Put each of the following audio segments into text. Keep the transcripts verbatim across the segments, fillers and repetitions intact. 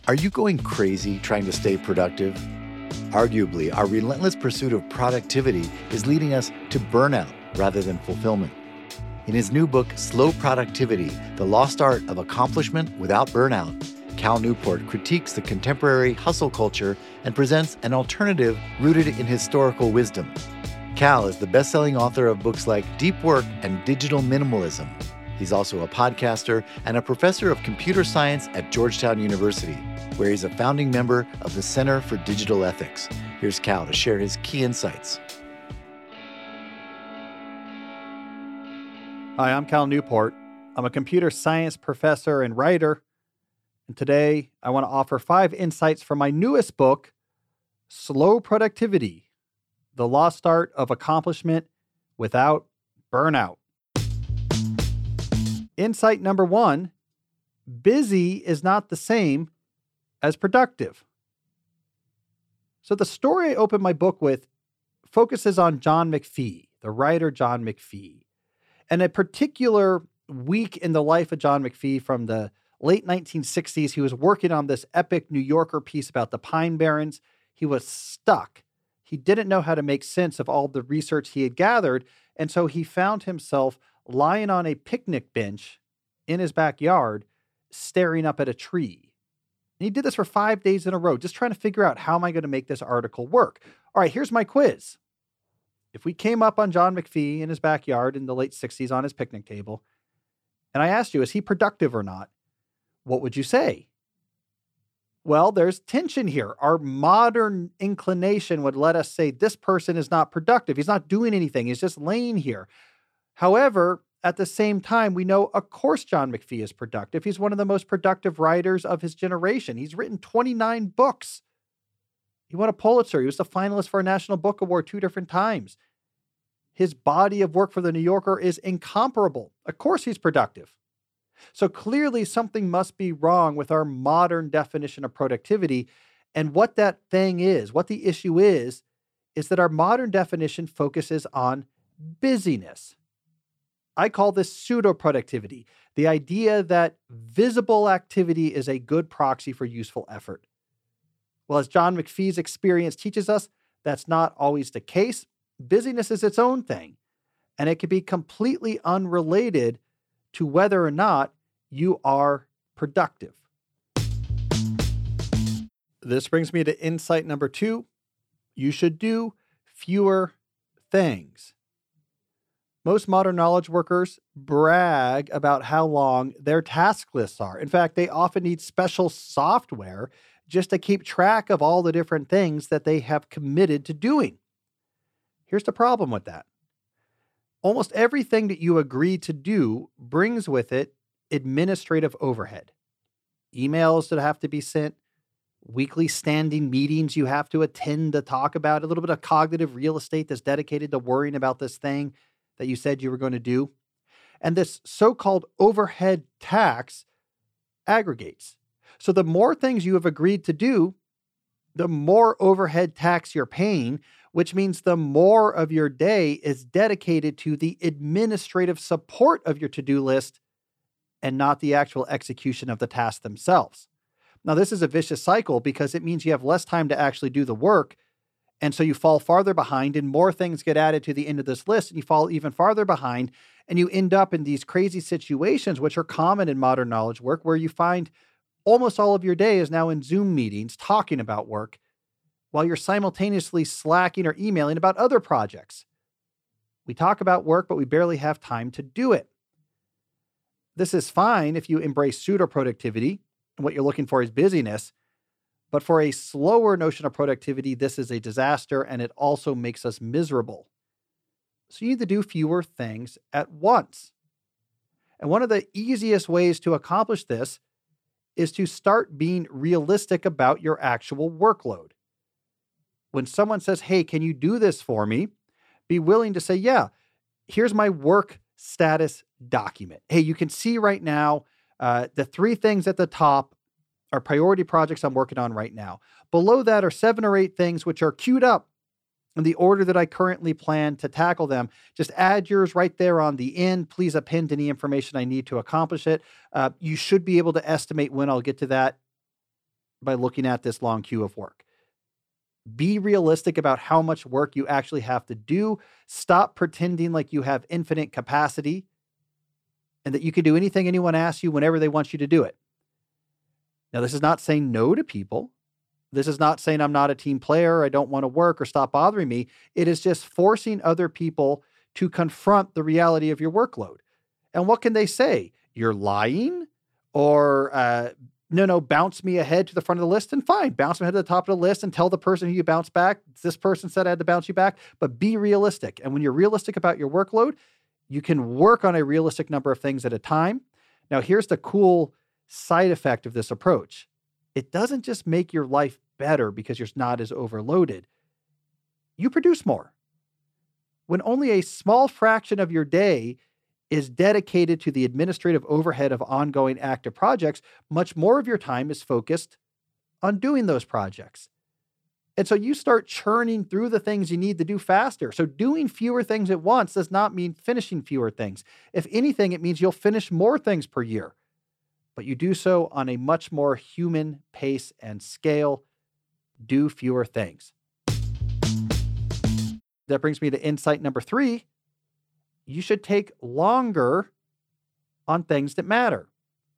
Are you going crazy trying to stay productive? Arguably, our relentless pursuit of productivity is leading us to burnout rather than fulfillment. In his new book, Slow Productivity, The Lost Art of Accomplishment Without Burnout, Cal Newport critiques the contemporary hustle culture and presents an alternative rooted in historical wisdom. Cal is the best-selling author of books like Deep Work and Digital Minimalism. He's also a podcaster and a professor of computer science at Georgetown University, where he's a founding member of the Center for Digital Ethics. Here's Cal to share his key insights. Hi, I'm Cal Newport. I'm a computer science professor and writer. And today I want to offer five insights from my newest book, Slow Productivity, The Lost Art of Accomplishment Without Burnout. Insight number one, busy is not the same as productive. So the story I open my book with focuses on John McPhee, the writer John McPhee, and a particular week in the life of John McPhee from the late nineteen sixties. He was working on this epic New Yorker piece about the Pine Barrens. He was stuck. He didn't know how to make sense of all the research he had gathered, and so he found himself lying on a picnic bench in his backyard, staring up at a tree. And he did this for five days in a row, just trying to figure out, how am I going to make this article work? All right, here's my quiz. If we came up on John McPhee in his backyard in the late sixties on his picnic table, and I asked you, is he productive or not? What would you say? Well, there's tension here. Our modern inclination would let us say this person is not productive. He's not doing anything. He's just laying here. However, at the same time, we know, of course, John McPhee is productive. He's one of the most productive writers of his generation. He's written twenty-nine books. He won a Pulitzer. He was a finalist for a National Book Award two different times. His body of work for The New Yorker is incomparable. Of course, he's productive. So clearly something must be wrong with our modern definition of productivity. And what that thing is, what the issue is, is that our modern definition focuses on busyness. I call this pseudo-productivity, the idea that visible activity is a good proxy for useful effort. Well, as John McPhee's experience teaches us, that's not always the case. Busyness is its own thing, and it can be completely unrelated to whether or not you are productive. This brings me to insight number two. You should do fewer things. Most modern knowledge workers brag about how long their task lists are. In fact, they often need special software just to keep track of all the different things that they have committed to doing. Here's the problem with that. Almost everything that you agree to do brings with it administrative overhead. Emails that have to be sent, weekly standing meetings you have to attend to talk about, a little bit of cognitive real estate that's dedicated to worrying about this thing that you said you were going to do. And this so-called overhead tax aggregates. So the more things you have agreed to do, the more overhead tax you're paying, which means the more of your day is dedicated to the administrative support of your to-do list and not the actual execution of the tasks themselves. Now, this is a vicious cycle because it means you have less time to actually do the work. And so you fall farther behind and more things get added to the end of this list and you fall even farther behind and you end up in these crazy situations, which are common in modern knowledge work, where you find almost all of your day is now in Zoom meetings talking about work while you're simultaneously slacking or emailing about other projects. We talk about work, but we barely have time to do it. This is fine if you embrace pseudo-productivity and what you're looking for is busyness. But for a slower notion of productivity, this is a disaster and it also makes us miserable. So you need to do fewer things at once. And one of the easiest ways to accomplish this is to start being realistic about your actual workload. When someone says, hey, can you do this for me? Be willing to say, yeah, here's my work status document. Hey, you can see right now, uh, the three things at the top are priority projects I'm working on right now. Below that are seven or eight things which are queued up in the order that I currently plan to tackle them. Just add yours right there on the end. Please append any information I need to accomplish it. Uh, you should be able to estimate when I'll get to that. by looking at this long queue of work. Be realistic about how much work you actually have to do. Stop pretending like you have infinite capacity and that you can do anything anyone asks you whenever they want you to do it. Now, this is not saying no to people. This is not saying I'm not a team player, I don't want to work, or stop bothering me. It is just forcing other people to confront the reality of your workload. And what can they say? You're lying? Or, uh, no, no, bounce me ahead to the front of the list, and fine, bounce me ahead to the top of the list and tell the person who you bounce back, this person said I had to bounce you back, but be realistic. And when you're realistic about your workload, you can work on a realistic number of things at a time. Now, here's the cool side effect of this approach. It doesn't just make your life better because you're not as overloaded. You produce more. When only a small fraction of your day is dedicated to the administrative overhead of ongoing active projects, much more of your time is focused on doing those projects. And so you start churning through the things you need to do faster. So doing fewer things at once does not mean finishing fewer things. If anything, it means you'll finish more things per year, but you do so on a much more human pace and scale. Do fewer things. That brings me to insight number three. You should take longer on things that matter.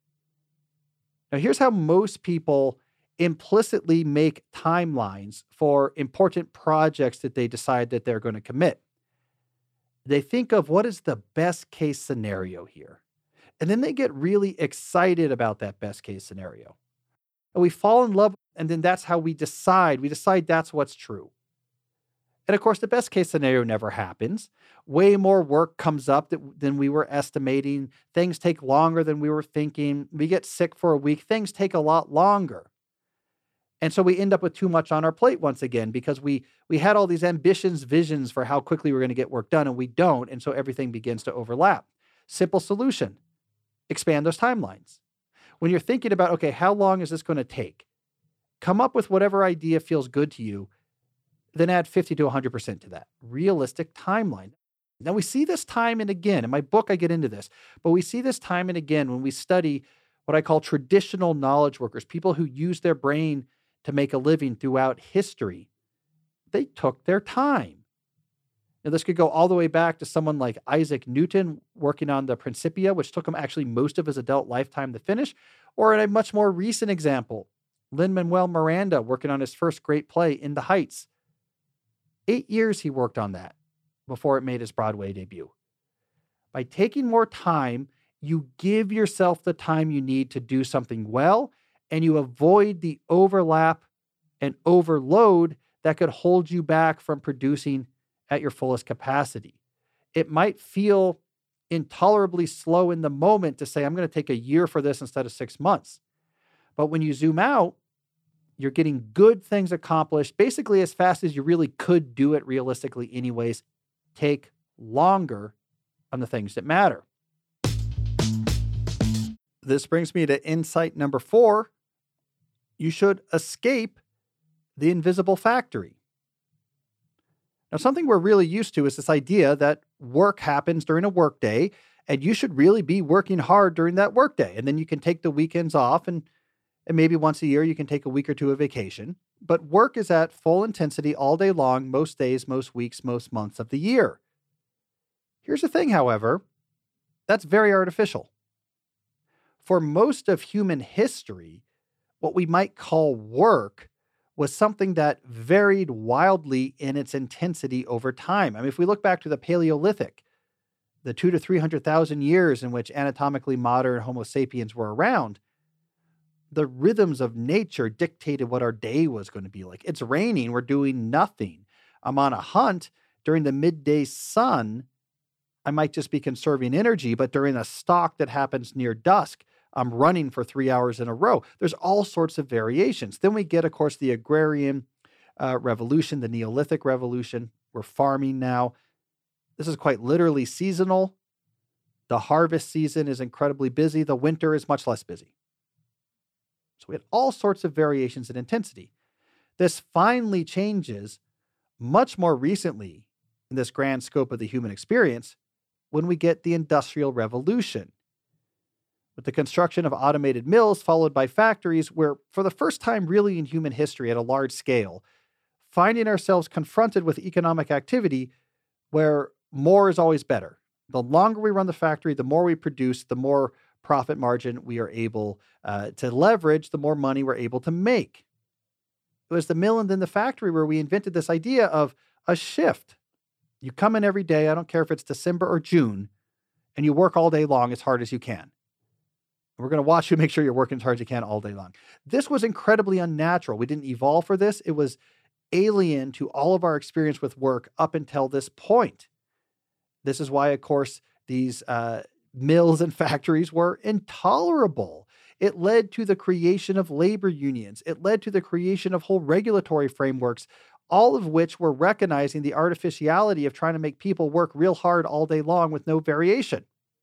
Now, here's how most people implicitly make timelines for important projects that they decide that they're going to commit. They think of what is the best case scenario here. And then they get really excited about that best case scenario. And we fall in love, and then that's how we decide. We decide that's what's true. And of course, the best case scenario never happens. Way more work comes up that, than we were estimating. Things take longer than we were thinking. We get sick for a week. Things take a lot longer. And so we end up with too much on our plate once again because we we had all these ambitions, visions for how quickly we're going to get work done, and we don't. And so everything begins to overlap. Simple solution. Expand those timelines. When you're thinking about, okay, how long is this going to take? Come up with whatever idea feels good to you, then add fifty to one hundred percent to that. Realistic timeline. Now, we see this time and again. In my book, I get into this, but we see this time and again when we study what I call traditional knowledge workers, people who use their brain to make a living throughout history. They took their time. Now, this could go all the way back to someone like Isaac Newton working on the Principia, which took him actually most of his adult lifetime to finish, or in a much more recent example, Lin-Manuel Miranda working on his first great play, In the Heights. Eight years he worked on that before it made his Broadway debut. By taking more time, you give yourself the time you need to do something well, and you avoid the overlap and overload that could hold you back from producing at your fullest capacity. It might feel intolerably slow in the moment to say, I'm going to take a year for this instead of six months. But when you zoom out, you're getting good things accomplished basically as fast as you really could do it realistically anyways. Take longer on the things that matter. This brings me to insight number four. You should escape the invisible factory. Now, something we're really used to is this idea that work happens during a workday, and you should really be working hard during that workday. And then you can take the weekends off, and, and maybe once a year you can take a week or two of vacation. But work is at full intensity all day long, most days, most weeks, most months of the year. Here's the thing, however, that's very artificial. For most of human history, what we might call work was something that varied wildly in its intensity over time. I mean, if we look back to the Paleolithic, the two to three hundred thousand years in which anatomically modern Homo sapiens were around, the rhythms of nature dictated what our day was going to be like. It's raining, we're doing nothing. I'm on a hunt during the midday sun. I might just be conserving energy, but during a stalk that happens near dusk, I'm running for three hours in a row. There's all sorts of variations. Then we get, of course, the agrarian uh, revolution, the Neolithic revolution. We're farming now. This is quite literally seasonal. The harvest season is incredibly busy. The winter is much less busy. So we had all sorts of variations in intensity. This finally changes much more recently in this grand scope of the human experience when we get the Industrial Revolution. with the construction of automated mills followed by factories, where for the first time really in human history at a large scale, finding ourselves confronted with economic activity where more is always better. The longer we run the factory, the more we produce, the more profit margin we are able uh, to leverage, the more money we're able to make. It was the mill and then the factory where we invented this idea of a shift. You come in every day, I don't care if it's December or June, and you work all day long as hard as you can. We're going to watch you make sure you're working as hard as you can all day long. This was incredibly unnatural. We didn't evolve for this. It was alien to all of our experience with work up until this point. This is why, of course, these uh, mills and factories were intolerable. It led to the creation of labor unions. It led to the creation of whole regulatory frameworks, all of which were recognizing the artificiality of trying to make people work real hard all day long with no variation.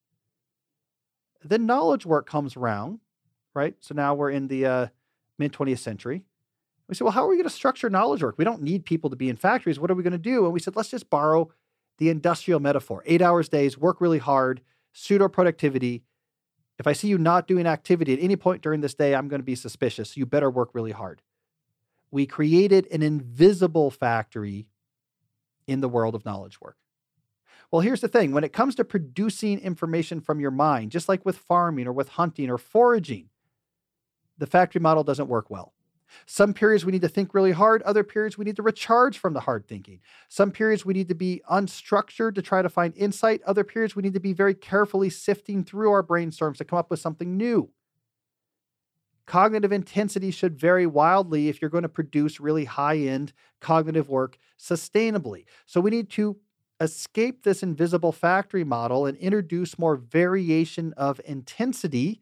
Then knowledge work comes around, right? So now we're in the uh, mid-twentieth century. We said, well, how are we going to structure knowledge work? We don't need people to be in factories. What are we going to do? And we said, let's just borrow the industrial metaphor. Eight hours days, work really hard, pseudo-productivity. If I see you not doing activity at any point during this day, I'm going to be suspicious. You better work really hard. We created an invisible factory in the world of knowledge work. Well, here's the thing. When it comes to producing information from your mind, just like with farming or with hunting or foraging, the factory model doesn't work well. Some periods we need to think really hard. Other periods we need to recharge from the hard thinking. Some periods we need to be unstructured to try to find insight. Other periods we need to be very carefully sifting through our brainstorms to come up with something new. Cognitive intensity should vary wildly if you're going to produce really high-end cognitive work sustainably. So we need to escape this invisible factory model and introduce more variation of intensity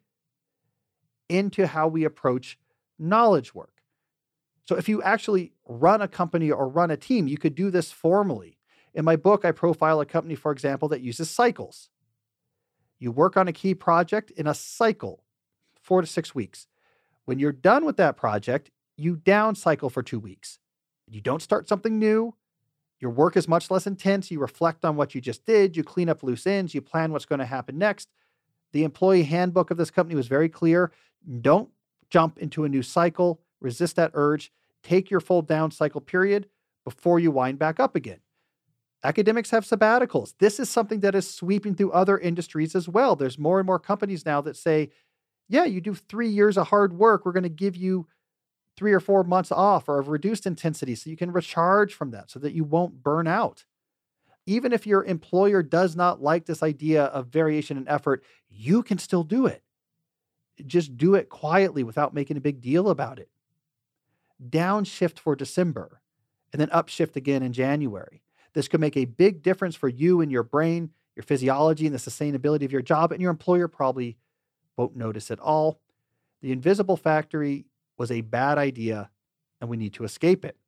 into how we approach knowledge work. So if you actually run a company or run a team, you could do this formally. In my book, I profile a company, for example, that uses cycles. You work on a key project in a cycle, four to six weeks. When you're done with that project, you down cycle for two weeks. You don't start something new. Your work is much less intense. You reflect on what you just did. You clean up loose ends. You plan what's going to happen next. The employee handbook of this company was very clear. Don't jump into a new cycle. Resist that urge. Take your full down cycle period before you wind back up again. Academics have sabbaticals. This is something that is sweeping through other industries as well. There's more and more companies now that say, yeah, you do three years of hard work. We're going to give you three or four months off or of reduced intensity so you can recharge from that so that you won't burn out. Even if your employer does not like this idea of variation in effort, you can still do it. Just do it quietly without making a big deal about it. Downshift for December and then upshift again in January. This could make a big difference for you and your brain, your physiology, and the sustainability of your job, and your employer probably won't notice at all. The invisible factory was a bad idea, and we need to escape it.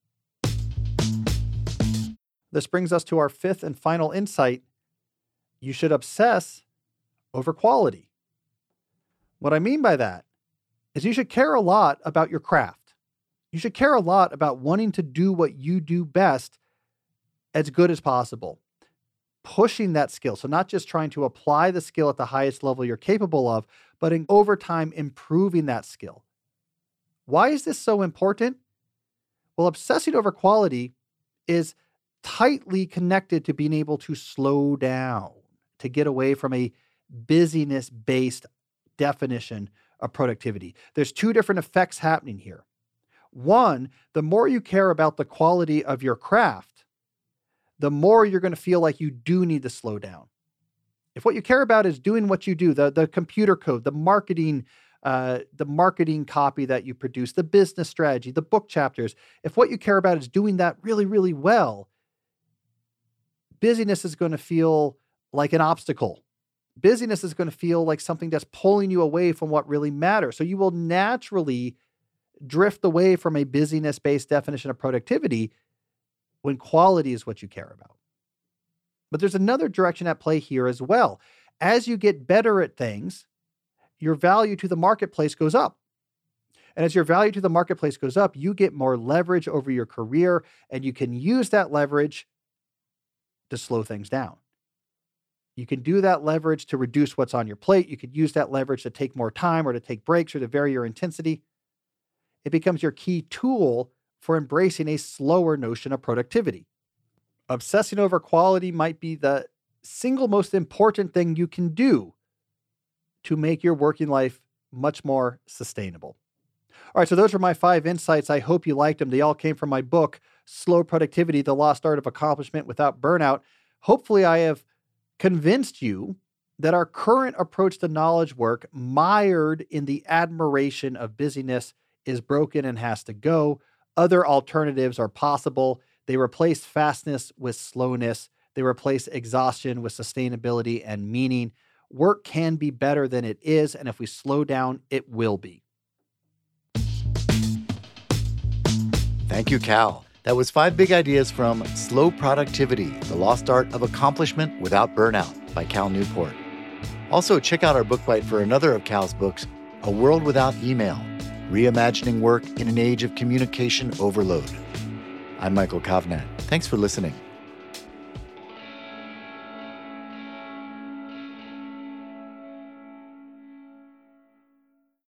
This brings us to our fifth and final insight. You should obsess over quality. What I mean by that is you should care a lot about your craft. You should care a lot about wanting to do what you do best as good as possible. Pushing that skill. So not just trying to apply the skill at the highest level you're capable of, but in over time improving that skill. Why is this so important? Well, obsessing over quality is tightly connected to being able to slow down, to get away from a busyness-based definition of productivity. There's two different effects happening here. One, the more you care about the quality of your craft, the more you're going to feel like you do need to slow down. If what you care about is doing what you do, the, the computer code, the marketing, uh, the marketing copy that you produce, the business strategy, the book chapters, if what you care about is doing that really, really well, busyness is going to feel like an obstacle. Busyness is going to feel like something that's pulling you away from what really matters. So you will naturally drift away from a busyness-based definition of productivity when quality is what you care about. But there's another direction at play here as well. As you get better at things, your value to the marketplace goes up. And as your value to the marketplace goes up, you get more leverage over your career, and you can use that leverage to slow things down. You can do that leverage to reduce what's on your plate. You could use that leverage to take more time or to take breaks or to vary your intensity. It becomes your key tool for embracing a slower notion of productivity. Obsessing over quality might be the single most important thing you can do to make your working life much more sustainable. All right, so those are my five insights. I hope you liked them. They all came from my book, Slow Productivity, The Lost Art of Accomplishment Without Burnout. Hopefully I have convinced you that our current approach to knowledge work, mired in the admiration of busyness, is broken and has to go. Other alternatives are possible. They replace fastness with slowness. They replace exhaustion with sustainability and meaning. Work can be better than it is, and if we slow down, it will be. Thank you, Cal. That was five big ideas from Slow Productivity, The Lost Art of Accomplishment Without Burnout by Cal Newport. Also, check out our book bite for another of Cal's books, A World Without Email, Reimagining Work in an Age of Communication Overload. I'm Michael Kovnat. Thanks for listening.